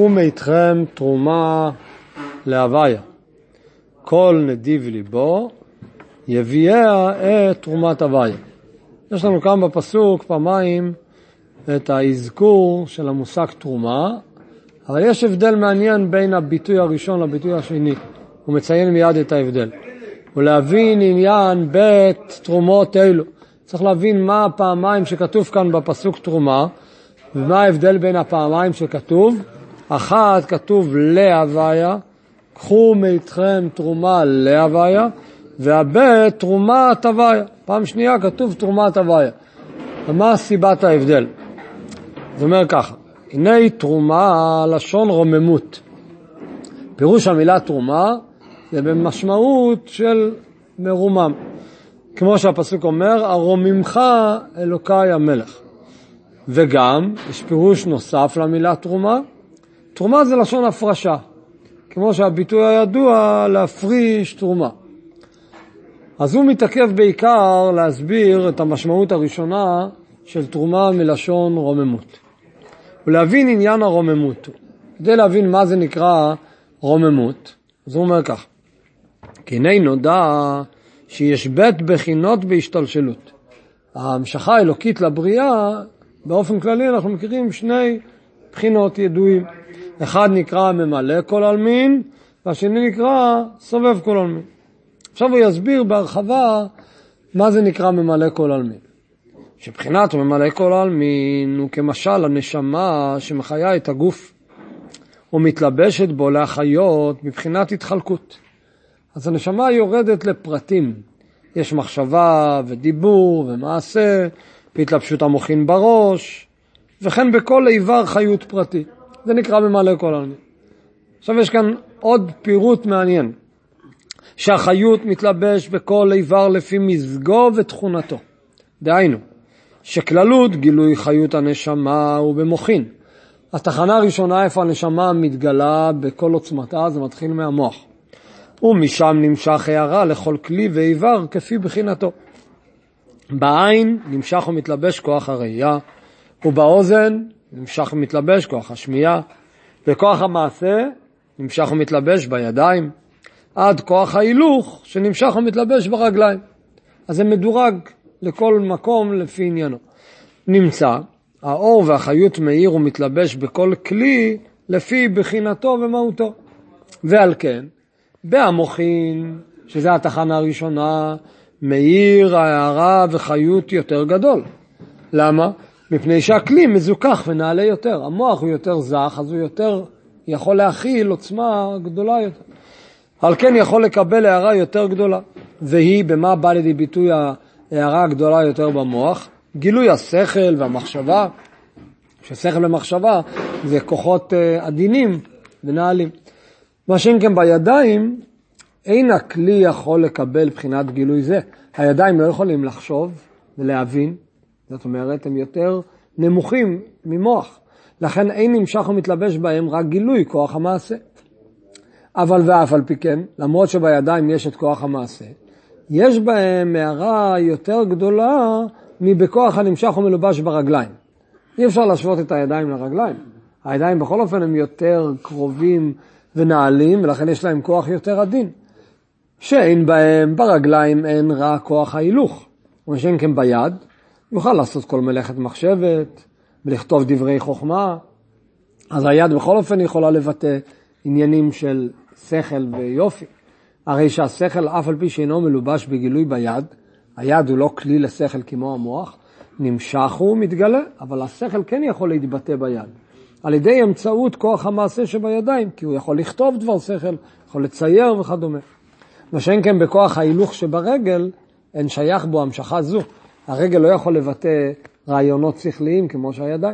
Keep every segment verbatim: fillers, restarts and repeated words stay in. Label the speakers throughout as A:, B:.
A: קחו מאיתכם תרומה להוויה. כל נדיב ליבו יביאה את תרומת הוויה. יש לנו כאן בפסוק פעמיים את האזכור של המושג תרומה, אבל יש הבדל מעניין בין הביטוי הראשון לביטוי השני. הוא מציין מיד את ההבדל. ולהבין עניין בית תרומות אלו. צריך להבין מה הפעמיים שכתוב כאן בפסוק תרומה, ומה ההבדל בין הפעמיים שכתוב. אחת כתוב להוויה, קחו מאיתכם תרומה להוויה, והבית תרומת הוויה. פעם שנייה כתוב תרומת הוויה. ומה סיבת ההבדל? זאת אומרת ככה, הנה תרומה לשון רוממות. פירוש המילה תרומה זה במשמעות של מרומם. כמו שהפסוק אומר, הרוממך אלוקי המלך. וגם יש פירוש נוסף למילה תרומה. תרומה זה לשון הפרשה. כמו שהביטוי הידוע להפריש תרומה. אז הוא מתעכב בעיקר להסביר את המשמעות הראשונה של תרומה מלשון רוממות. ולהבין עניין הרוממות. כדי להבין מה זה נקרא רוממות, אז הוא אומר כך. כי הנה נודע שיש בית בחינות בהשתלשלות. ההמשכה האלוקית לבריאה, באופן כללי אנחנו מכירים שני בחינות ידועים. אחד נקרא ממלא כל עלמין, והשני נקרא סובב כל עלמין. עכשיו הוא יסביר בהרחבה מה זה נקרא ממלא כל עלמין. שבחינת ממלא כל עלמין הוא כמשל הנשמה שמחיה את הגוף, ומתלבשת בו להחיות מבחינת התחלקות. אז הנשמה יורדת לפרטים. יש מחשבה ודיבור ומעשה, והתלבשות המוחין בראש, וכן בכל איבר חיות פרטי. זה נקרא ממלא כל עלמין. עכשיו יש כאן עוד פירוט מעניין. שהחיות מתלבש בכל איבר לפי מזגו ותכונתו. דהיינו, שכללות גילוי חיות הנשמה הוא במוחין. התחנה הראשונה איפה הנשמה מתגלה בכל עוצמתה, זה מתחיל מהמוח. ומשם נמשך הערה לכל כלי ואיבר כפי בחינתו. בעין נמשך ומתלבש כוח הראייה, ובאוזן נמשך ומתלבש כוח השמיעה, וכוח המעשה נמשך ומתלבש בידיים, עד כוח ההילוך שנמשך ומתלבש ברגליים. אז זה מדורג לכל מקום לפי עניינו. נמצא, האור והחיות מאיר ומתלבש בכל כלי לפי בחינתו ומהותו. ועל כן, בהמוחין, שזה התחנה הראשונה, מאיר ההערה וחיות יותר גדול. למה? מפני שהכלי מזוכח ונעלה יותר. המוח הוא יותר זך, אז הוא יותר יכול להכיל עוצמה גדולה יותר. על כן יכול לקבל הערה יותר גדולה. והיא במה בא לידי ביטוי הערה הגדולה יותר במוח? גילוי השכל והמחשבה. ששכל ומחשבה זה כוחות עדינים ונעלים. מה שאין כן בידיים, אין הכלי יכול לקבל בחינת גילוי זה. הידיים לא יכולים לחשוב ולהבין. זאת אומרת, הם יותר נמוכים ממוח. לכן אין נמשך ומתלבש בהם רק גילוי כוח המעשה. אבל ואף על פי כן, למרות שבידיים יש את כוח המעשה, יש בהם הערה יותר גדולה מבכוח הנמשך ומלובש ברגליים. אי אפשר להשוות את הידיים לרגליים. הידיים בכל אופן הם יותר קרובים ונעלים, ולכן יש להם כוח יותר עדין. שאין בהם ברגליים אין רק כוח ההילוך. ושאין כן ביד, יוכל לעשות כל מלאכת מחשבת, ולכתוב דברי חוכמה. אז היד בכל אופן יכולה לבטא עניינים של שכל ויופי. הרי שהשכל אף על פי שאינו מלובש בגילוי ביד, היד הוא לא כלי לשכל כמו המוח, נמשך ומתגלה, אבל השכל כן יכול להתבטא ביד. על ידי אמצעות כוח המעשה שבידיים, כי הוא יכול לכתוב דבר שכל, יכול לצייר וכדומה. ושאין כן בכוח ההילוך שברגל, אין שייך בו המשכה זו. הרגל לא יכול לבטא רעיונות שכליים כמו שהידיים.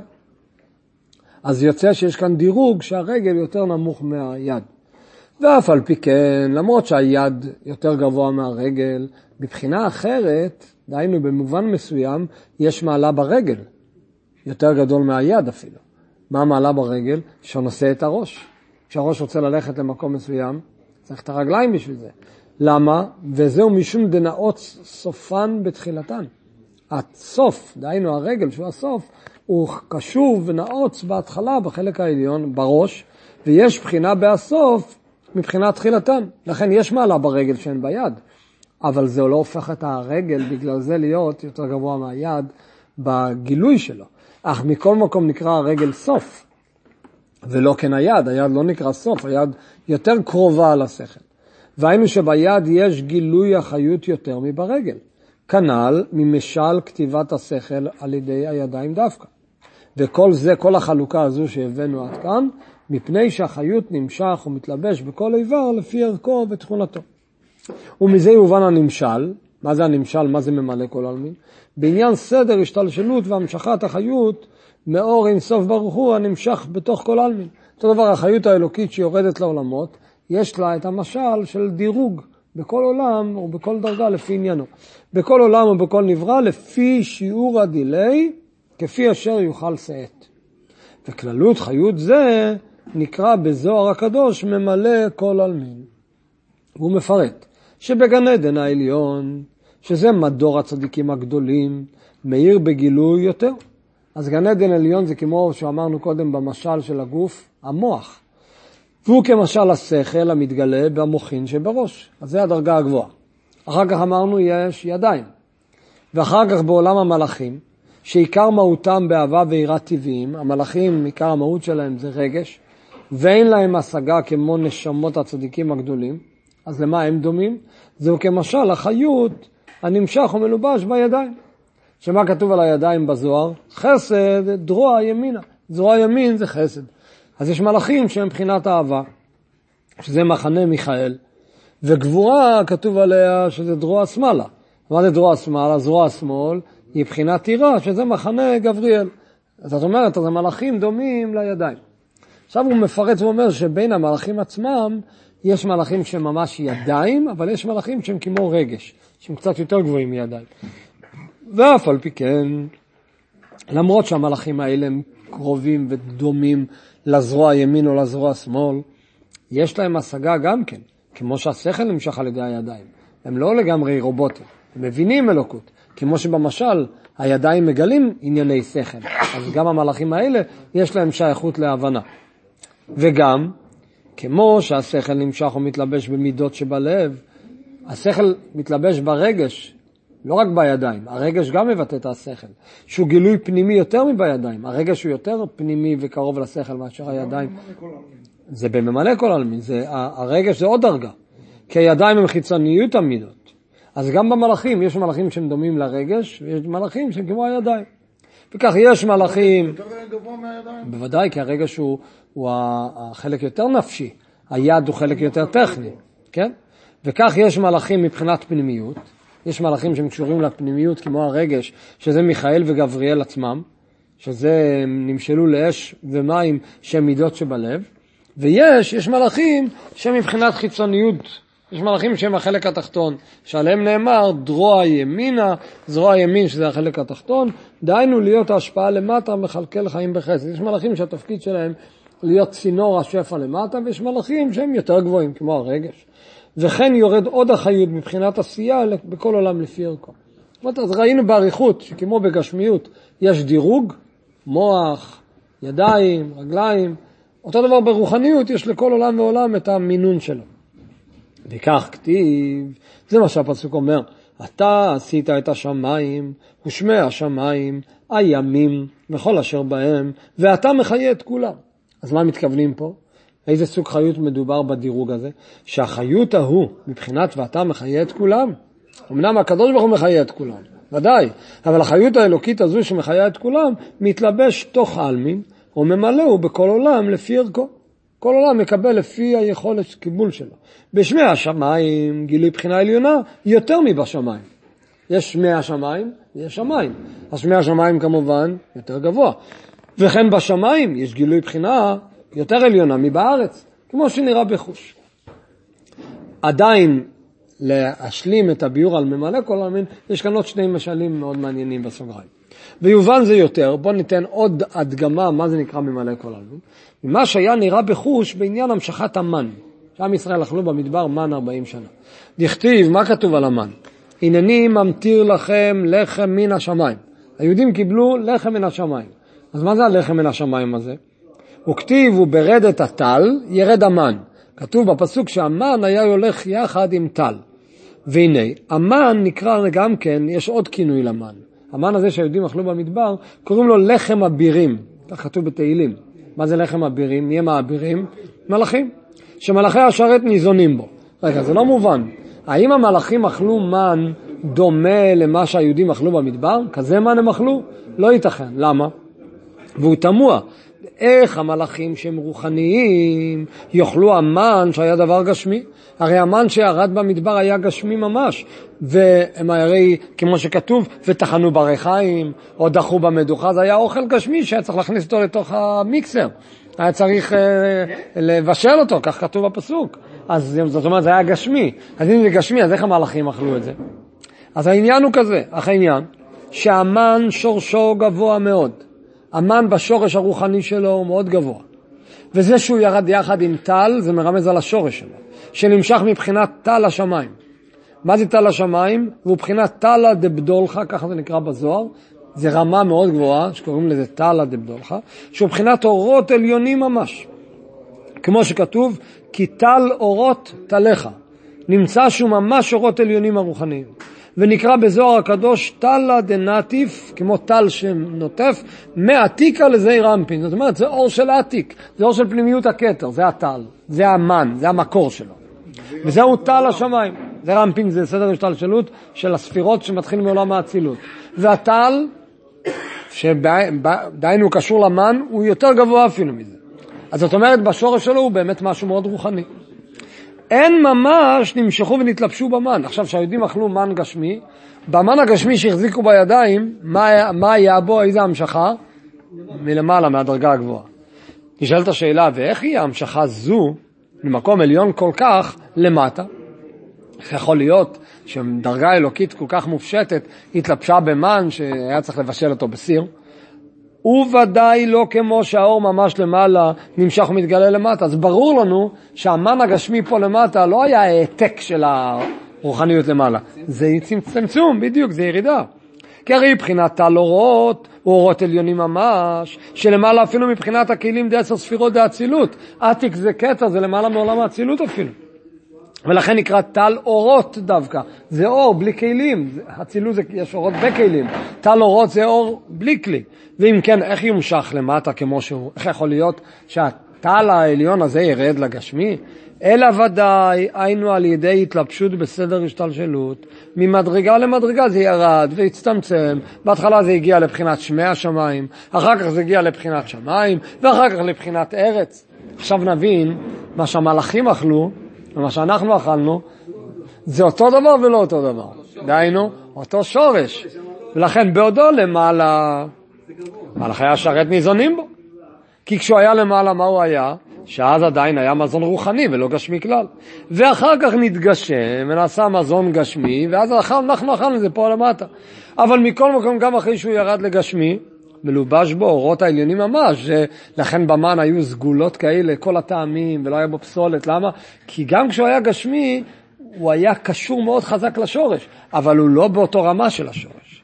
A: אז יוצא שיש כאן דירוג שהרגל יותר נמוך מהיד. ואף על פי כן, למרות שהיד יותר גבוה מהרגל, בבחינה אחרת, דהיינו במובן מסוים, יש מעלה ברגל, יותר גדול מהיד אפילו. מה המעלה ברגל? שנושא את הראש. כשהראש רוצה ללכת למקום מסוים, צריך את הרגליים בשביל זה. למה? וזהו משום דנאות סופן בתחילתן. הסוף, דהיינו הרגל שהוא הסוף, הוא קשוב ונעוץ בהתחלה בחלק העליון, בראש, ויש בחינה בסוף מבחינת תחילתם. לכן יש מעלה ברגל שאין ביד, אבל זה לא הופך את הרגל בגלל זה להיות יותר גבוה מהיד בגילוי שלו. אך מכל מקום נקרא הרגל סוף, ולא כן היד. היד לא נקרא סוף, היד יותר קרובה על השכל. והיינו שביד יש גילוי החיות יותר מברגל. כנ"ל ממשל כתיבת השכל על ידי הידיים דווקא. וכל זה, כל החלוקה הזו שהבאנו עד כאן, מפני שהחיות נמשך ומתלבש בכל איבר לפי ערכו ותכונתו. ומזה יובן הנמשל. מה זה הנמשל? מה זה ממלא כל עלמין? בעניין סדר השתלשלות והמשכת החיות מאור אין סוף ברוך הוא הנמשך בתוך כל עלמין. אותו דבר, החיות האלוקית שיורדת לעולמות, יש לה את המשל של דירוג בכל עולם או בכל דרגה לפי עניינו. בכל עולם או בכל נברא לפי שיעור הדילי, כפי אשר יוכל שאת. וכללות חיות זה נקרא בזוהר הקדוש ממלא כל עלמין. הוא מפרט שבגן עדן העליון, שזה מדור הצדיקים הגדולים, מאיר בגילוי יותר. אז גן עדן עליון זה כמו שאמרנו קודם במשל של הגוף, המוח. והוא כמשל השכל המתגלה במוחין שבראש. אז זה הדרגה הגבוהה. אחר כך אמרנו יש ידיים. ואחר כך בעולם המלאכים, שעיקר מהותם באהבה ויראת טבעיים, המלאכים עיקר המהות שלהם זה רגש, ואין להם השגה כמו נשמות הצדיקים הגדולים. אז למה הם דומים? זהו כמשל החיות הנמשך ומלובש בידיים. שמה כתוב על הידיים בזוהר? חסד, דרוע ימינה. זרוע ימין זה חסד. אז יש מלאכים שהם מבחינת אהבה, שזה מחנה מיכאל, וגבורה כתוב עליה שזה דרוע שמאלה. מה זה דרוע שמאלה? זרוע שמאל היא מבחינת תירה, שזה מחנה גבריאל. אז זאת אומרת, אז המלאכים דומים לידיים. עכשיו הוא מפרט ואומר שבין המלאכים עצמם, יש מלאכים שהם ממש ידיים, אבל יש מלאכים שהם כמו רגש, שהם קצת יותר גבוהים מידיים. ואף על פי כן, למרות שהמלאכים האלה הם קרובים ודומים לזרוע ימין או לזרוע שמאל, יש להם השגה גם כן, כמו שהשכל נמשך על ידי הידיים. הם לא לגמרי רובוטים, הם מבינים אלוקות. כמו שבמשל הידיים מגלים ענייני שכל, אז גם המלאכים האלה יש להם שייכות להבנה. וגם, כמו שהשכל נמשך ומתלבש במידות שבלב, השכל מתלבש ברגש, לא רק בידיים, הרגש גם מבטא את השכל, שהוא גילוי פנימי יותר מבידיים, הרגש הוא יותר פנימי וקרוב לשכל מאשר הידיים. זה בממלא כל עלמין, זה, הרגש זה עוד דרגה, כי הידיים הם חיצוניות המידות. אז גם במלאכים, יש מלאכים שהם דומים לרגש, ויש מלאכים שהם כמו הידיים. וכך יש מלאכים... יותר גבוה מהידיים? בוודאי, כי הרגש הוא, הוא החלק יותר נפשי, היד הוא חלק יותר טכני, כן? וכך יש מלאכים מבחינת פנימיות, יש מלאכים שהם קשורים לפנימיות כמו הרגש, שזה מיכאל וגבריאל עצמם, שזה נמשלו לאש ומים שהם מידות שבלב, ויש, יש מלאכים שהם מבחינת חיצוניות, יש מלאכים שהם החלק התחתון, שעליהם נאמר דרוע ימינה, זרוע ימין שזה החלק התחתון, דהיינו להיות ההשפעה למטה מחלקל חיים בחסד. יש מלאכים שהתפקיד שלהם להיות צינור השפע למטה, ויש מלאכים שהם יותר גבוהים כמו הרגש. וכן יורד עוד החיות מבחינת עשייה בכל עולם לפי ערכו. אז ראינו בעריכות שכמו בגשמיות יש דירוג, מוח, ידיים, רגליים, אותו דבר ברוחניות יש לכל עולם ועולם את המינון שלו. וכך כתיב, זה מה שהפסוק אומר, אתה עשית את השמיים ושמי השמיים, הימים וכל אשר בהם, ואתה מחיה את כולם. אז מה מתכוונים פה? איזה סוג חיות מדובר בדירוג הזה? שהחיות ההוא מבחינת ואתה מחיה את כולם. אמנם הקדוש ברוך הוא מחיה את כולם, ודאי, אבל החיות האלוקית הזו שמחיה את כולם מתלבש תוך עלמין, וממלאו בכל עולם לפי ערכו. כל עולם מקבל לפי היכולת קיבול שלו. בשמי השמיים, גילוי בחינה עליונה, יותר מבשמיים. יש שמי השמיים, יש שמיים. אז שמי השמיים כמובן יותר גבוה. וכן בשמיים יש גילוי בחינה יותר עליונה מבארץ, כמו שנראה בחוש. עדיין להשלים את הביור על ממלא כל עלמין, יש כאן עוד שני משלים מאוד מעניינים בסוגריים. ויובן זה יותר, בוא ניתן עוד הדגמה מה זה נקרא ממלא כל עלמין. ממה שהיה נראה בחוש בעניין המשכת המן. שעם ישראל אכלו במדבר מן ארבעים שנה. דכתיב, מה כתוב על המן? הנני ממתיר לכם לחם מן השמיים. היהודים קיבלו לחם מן השמיים. אז מה זה הלחם מן השמיים הזה? וכתיב וברד את הטל ירד המן. כתוב בפסוק שהמן היה הולך יחד עם טל. והנה, המן נקרא גם כן, יש עוד כינוי למן. המן הזה שהיהודים אכלו במדבר, קוראים לו לחם אבירים. כך כתוב בתהילים. מה זה לחם אבירים? מי הם האבירים? מלאכים. שמלאכי השרת ניזונים בו. רגע, זה לא מובן. האם המלאכים אכלו מן דומה למה שהיהודים אכלו במדבר? כזה מן הם אכלו? לא ייתכן. למה? והוא תמוה. איך המלאכים שהם רוחניים יאכלו המן שהיה דבר גשמי? הרי המן שירד במדבר היה גשמי ממש, והם הרי כמו שכתוב ותחנו בריחיים או דחו במדוחה, זה היה אוכל גשמי שהיה צריך להכניס אותו לתוך המיקסר, היה צריך אה, לבשל אותו, כך כתוב בפסוק. אז זאת אומרת זה היה גשמי. אז אם זה גשמי, אז איך המלאכים אכלו את זה? אז העניין הוא כזה, אך העניין שהמן שורשו גבוה מאוד, המן בשורש הרוחני שלו הוא מאוד גבוה. וזה שהוא ירד יחד עם טל, זה מרמז על השורש שלו, שנמשך מבחינת טל השמיים. מה זה טל השמיים? והוא מבחינת טלה דבדולך, ככה זה נקרא בזוהר. זה רמה מאוד גבוהה, שקוראים לזה טלה דבדולך, שהוא מבחינת אורות עליונים ממש. כמו שכתוב, כי טל אורות תלך. נמצא שהוא ממש אורות עליונים הרוחניים. ונקרא בזוהר הקדוש טלה דנטיף, כמו טל שנוטף, מעתיקה לזעיר אנפין. זאת אומרת, זה אור של עתיק, זה אור של פנימיות הכתר, זה הטל, זה המן, זה המקור שלו. וזהו טל השמיים. זעיר אנפין זה סדר השתלשלות של הספירות שמתחיל מעולם האצילות. והטל, שדיינו קשור למן, הוא יותר גבוה אפילו מזה. אז זאת אומרת, בשורש שלו הוא באמת משהו מאוד רוחני. אין ממש נמשכו ונתלבשו במן. עכשיו שהיהודים אכלו מן גשמי, במן הגשמי שהחזיקו בידיים, מה, מה היה בו, איזה המשכה? מלמעלה, מהדרגה הגבוהה. נשאלת השאלה, ואיך היא המשכה זו, ממקום עליון כל כך, למטה? איך יכול להיות שדרגה אלוקית כל כך מופשטת, התלבשה במן שהיה צריך לבשל אותו בסיר? וודאי לא כמו שהאור ממש למעלה נמשך ומתגלה למטה. אז ברור לנו שהמן הגשמי פה למטה לא היה העתק של הרוחניות למעלה. זה צמצום, בדיוק, זה ירידה. כי הרי מבחינת טל אורות, אורות עליונים ממש, שלמעלה אפילו מבחינת הכלים די עשר ספירות די אצילות. עתיק זה קטע, זה למעלה מעולם האצילות אפילו. ולכן נקרא טל אורות דווקא. זה אור בלי כלים. הצילוי זה, יש אורות בכלים. טל אורות זה אור בלי כלי. ואם כן, איך יומשך למטה כמו שהוא? איך יכול להיות שהטל העליון הזה ירד לגשמי? אלא ודאי, היינו על ידי התלבשות בסדר השתלשלות. ממדרגה למדרגה זה ירד והצטמצם. בהתחלה זה הגיע לבחינת שמי השמיים. אחר כך זה הגיע לבחינת שמיים. ואחר כך לבחינת ארץ. עכשיו נבין מה שהמלאכים אכלו. ומה שאנחנו אכלנו, זה אותו דבר ולא אותו דבר. דהיינו, אותו שורש. ולכן בעודו למעלה, מלאכי השרת ניזונים בו. כי כשהוא היה למעלה, מה הוא היה? שאז עדיין היה מזון רוחני ולא גשמי כלל. ואחר כך נתגשם ונעשה מזון גשמי, ואז אנחנו אכלנו את זה פה למטה. אבל מכל מקום, גם אחרי שהוא ירד לגשמי, מלובש בו אורות העליונים ממש, לכן במן היו סגולות כאלה, כל הטעמים, ולא היה בו פסולת. למה? כי גם כשהוא היה גשמי, הוא היה קשור מאוד חזק לשורש, אבל הוא לא באותו רמה של השורש.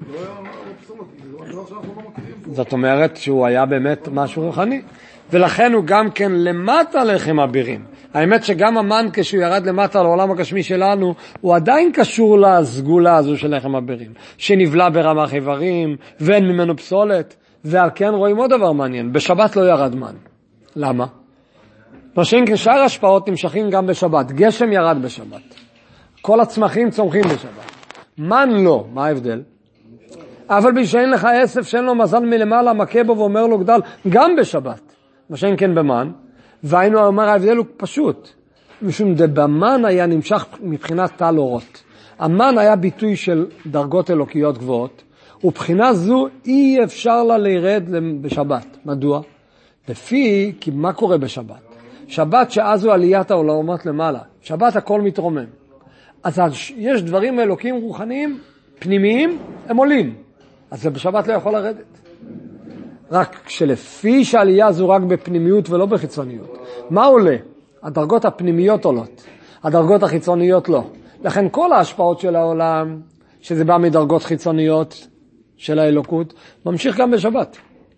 A: זאת אומרת שהוא היה באמת משהו רוחני, ולכן הוא גם כן למטה לחם אבירים. האמת שגם המן כשהוא ירד למטה לעולם הגשמי שלנו, הוא עדיין קשור לסגולה הזו של לחם אבירים, שנבלע ברמ"ח איברים, ואין ממנו פסולת. ועל כן רואים עוד דבר מעניין, בשבת לא ירד מן. למה? משום כשאר השפעות נמשכים גם בשבת, גשם ירד בשבת, כל הצמחים צומחים בשבת, מן לא. מה ההבדל? אבל בשביל לך עשף שאין לו מזל מלמעלה, מכה בו ואומר לו גדל, גם בשבת, משום כן במן. והיינו אומר ההבדל הוא פשוט, משום דבמן היה נמשך מבחינת טל אורות. המן היה ביטוי של דרגות אלוקיות גבוהות, ובחינה זו אי אפשר לה לירד בשבת. מדוע? לפי, כי מה קורה בשבת? שבת שאז הוא עליית העולמות למעלה. שבת הכל מתרומם. אז יש דברים אלוקים רוחניים, פנימיים, הם עולים. אז זה בשבת לא יכול לרדת. רק שלפי שהעלייה זו רק בפנימיות ולא בחיצוניות. מה עולה? הדרגות הפנימיות עולות. הדרגות החיצוניות לא. לכן כל ההשפעות של העולם, שזה בא מדרגות חיצוניות, של האלוקות, ממשיך גם בשבת.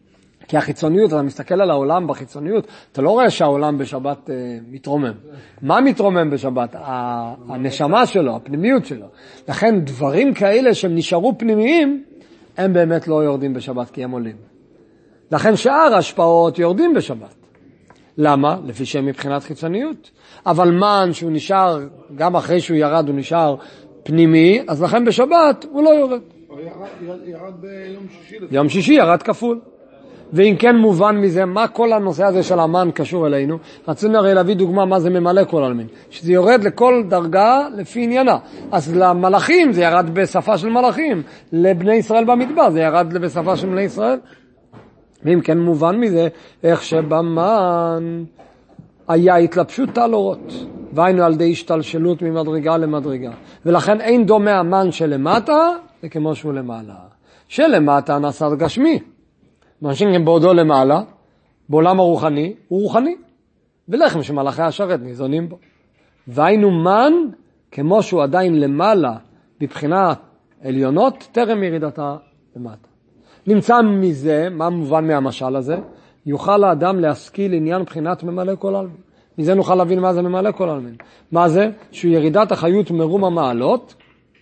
A: כי החיצוניות, אתה מסתכל על העולם בחיצוניות, אתה לא רואה שהעולם בשבת אה, מתרומם. מה מתרומם בשבת? הנשמה שלו, הפנימיות שלו. לכן דברים כאלה שהם נשארו פנימיים, הם באמת לא יורדים בשבת כי הם עולים. לכן שאר ההשפעות יורדים בשבת. למה? לפי שהם מבחינת חיצוניות. אבל מן שהוא נשאר, גם אחרי שהוא ירד הוא נשאר פנימי, אז לכן בשבת הוא לא יורד.
B: הוא ירד, ירד ביום שישי.
A: יום שישי ירד כפול. ואם כן מובן מזה, מה כל הנושא הזה של המן קשור אלינו? רצינו הרי להביא דוגמה מה זה ממלא כל עלמין. שזה יורד לכל דרגה לפי עניינה. אז למלאכים זה ירד בשפה של מלאכים. לבני ישראל במדבר זה ירד בשפה של בני ישראל. ואם כן מובן מזה, איך שבמן היה התלבשות על אורות. והיינו על די השתלשלות ממדרגה למדרגה. ולכן אין דומה המן שלמטה, זה כמו שהוא למעלה. שלמטה נעשה גשמי. אנשים גם בעודו למעלה, בעולם הרוחני, הוא רוחני. ולחם שמלאכי השרת ניזונים בו. והיינו מן, כמו שהוא עדיין למעלה, בבחינת עליונות, טרם ירידתה למטה. נמצא מזה, מה מובן מהמשל הזה? יוכל האדם להשכיל עניין בחינת ממלא כל עלמין. מזה נוכל להבין מה זה ממלא כל עלמין. מה זה? שהוא ירידת החיות מרום המעלות,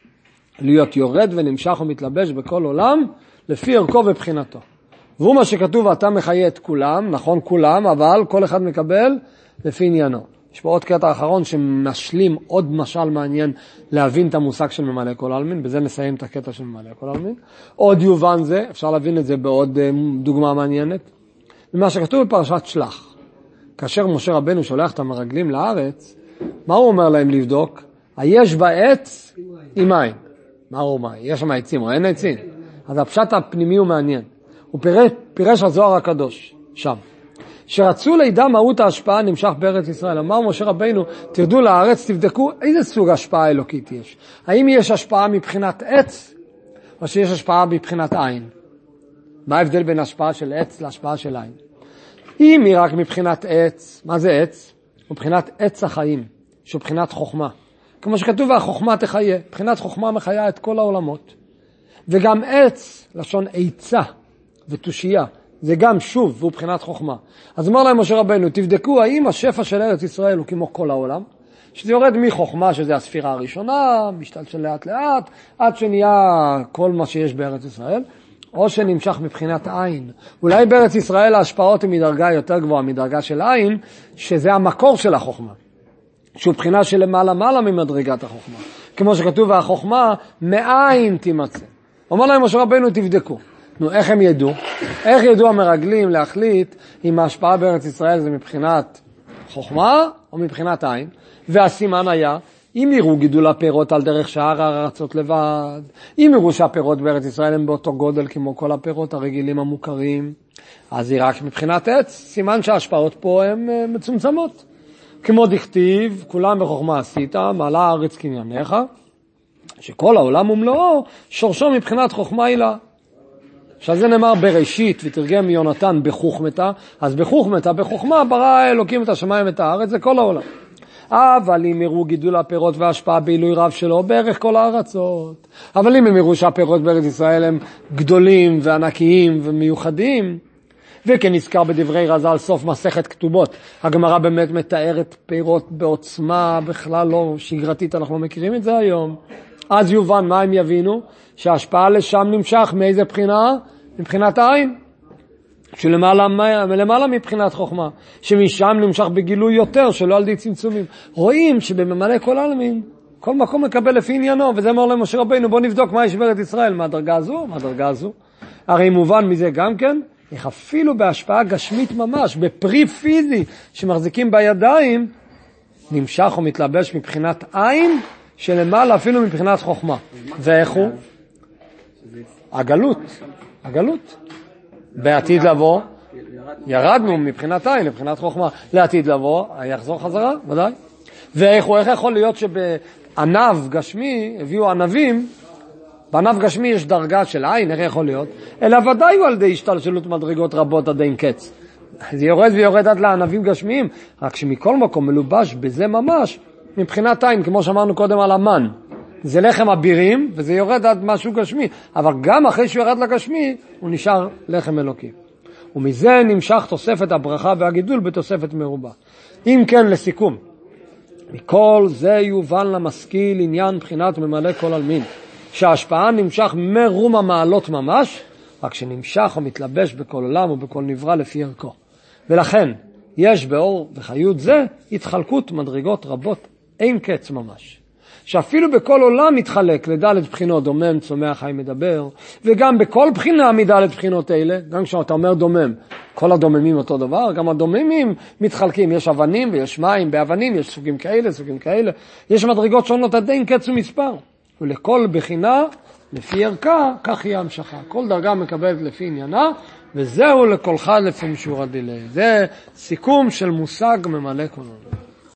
A: להיות יורד ונמשך ומתלבש בכל עולם, לפי ערכו ובחינתו. והוא מה שכתוב, אתה מחיה את כולם, נכון כולם, אבל כל אחד מקבל לפי עניינו. יש פה עוד קטע אחרון שמשלים עוד משל מעניין להבין את המושג של ממלא כל עלמין, בזה נסיים את הקטע של ממלא כל עלמין. עוד יובן זה, אפשר להבין את זה בעוד דוגמה מעניינת. למה שכתוב בפרשת שלח, כאשר משה רבנו שולח את המרגלים לארץ, מה הוא אומר להם לבדוק? היש בעץ עם מים. מה הוא אומר? יש שם עצים או אין עצים? אז הפשט הפנימי הוא מעניין. הוא פירש, פירש הזוהר הקדוש, שם. שרצו לידע מהות ההשפעה נמשך בארץ ישראל. אמר משה רבינו, תרדו לארץ, תבדקו איזה סוג השפעה אלוקית יש. האם יש השפעה מבחינת עץ, או שיש השפעה מבחינת עין? מה ההבדל בין השפעה של עץ להשפעה של עין? אם היא רק מבחינת עץ, מה זה עץ? הוא מבחינת עץ החיים, שהוא מבחינת חוכמה. כמו שכתוב, והחוכמה תחיה. מבחינת חוכמה מחיה את כל העולמות. וגם עץ, לשון עיצה ותושייה, זה גם שוב, והוא בחינת חוכמה. אז אמר להם משה רבנו, תבדקו האם השפע של ארץ ישראל הוא כמו כל העולם, שזה יורד מחוכמה, שזה הספירה הראשונה, משתלשל לאט לאט, עד שנהיה כל מה שיש בארץ ישראל, או שנמשך מבחינת עין. אולי בארץ ישראל ההשפעות הן מדרגה יותר גבוהה, מדרגה של עין, שזה המקור של החוכמה, שהוא בחינה של למעלה מעלה ממדרגת החוכמה. כמו שכתוב, והחוכמה מעין תימצא. אומר להם משה רבנו, תבדקו. נו, איך הם ידעו? איך ידעו המרגלים להחליט אם ההשפעה בארץ ישראל זה מבחינת חוכמה או מבחינת עין? והסימן היה, אם יראו גידול הפירות על דרך שאר הארצות לבד, אם יראו שהפירות בארץ ישראל הם באותו גודל כמו כל הפירות הרגילים המוכרים, אז היא רק מבחינת עץ, סימן שההשפעות פה הן מצומצמות. כמו דכתיב, כולם בחוכמה עשית, מעלה הארץ קנייניך, שכל העולם ומלואו שורשו מבחינת חוכמה הילה. עכשיו זה נאמר בראשית, ותרגם מיונתן בחוכמתה, אז בחוכמתה, בחוכמה ברא אלוקים את השמיים ואת הארץ, זה כל העולם. אבל אם יראו גידול הפירות וההשפעה בעילוי רב שלו, בערך כל הארצות. אבל אם הם יראו שהפירות בארץ ישראל הם גדולים וענקיים ומיוחדים, וכן נזכר בדברי רז"ל סוף מסכת כתובות, הגמרא באמת מתארת פירות בעוצמה, בכלל לא שגרתית, אנחנו מכירים את זה היום. אז יובן, מה הם יבינו? שההשפעה לשם נמשך מאיזה בחינה? מבחינת העין. שלמעלה למעלה מבחינת חוכמה. שמשם נמשך בגילוי יותר, שלא על די צמצומים. רואים שבממלא כל עלמין, כל מקום מקבל לפי עניינו, וזה אומר להם משה רבינו, בוא נבדוק מה יש בארץ ישראל, מהדרגה הזו, מהדרגה הזו. הרי מובן מזה גם כן, איך אפילו בהשפעה גשמית ממש, בפרי פיזי שמחזיקים בידיים, נמשך ומתלבש מבחינת עין, שלמעלה אפילו מבחינת חוכמה. ואיך הוא? הגלות. הגלות. בעתיד לבוא, ירדנו מבחינת עין, מבחינת חוכמה. לעתיד לבוא, יחזור חזרה, ודאי. ואיך הוא? איך יכול להיות שבענב גשמי, הביאו ענבים, בענב גשמי יש דרגה של עין, איך יכול להיות? אלא ודאי הוא על די השתלשלות מדרגות רבות עד אין קץ. זה יורד ויורד עד לענבים גשמיים, רק שמכל מקום מלובש בזה ממש, מבחינת עין, כמו שאמרנו קודם על המן. זה לחם אבירים, וזה יורד עד משהו גשמי. אבל גם אחרי שהוא ירד לגשמי, הוא נשאר לחם אלוקי. ומזה נמשך תוספת הברכה והגידול בתוספת מרובה. אם כן, לסיכום, מכל זה יובן למשכיל עניין בחינת ממלא כל עלמין, שההשפעה נמשך מרום המעלות ממש, רק שנמשך ומתלבש בכל עולם ובכל נברא לפי ערכו. ולכן יש באור וחיות זה התחלקות מדרגות רבות, אין קץ ממש. שאפילו בכל עולם מתחלק לדלת בחינות, דומם, צומח, חי, מדבר, וגם בכל בחינה מדלת בחינות אלה, גם כשאתה אומר דומם, כל הדוממים אותו דבר, גם הדוממים מתחלקים, יש אבנים ויש מים, באבנים יש סוגים כאלה, סוגים כאלה, יש מדרגות שונות עד אין קץ ומספר, ולכל בחינה, לפי ערכה, כך היא המשכה. כל דרגה מקבלת לפי עניינה, וזהו לכל אחד לפי משור הדילי. זה סיכום של מושג ממלא כל עולם.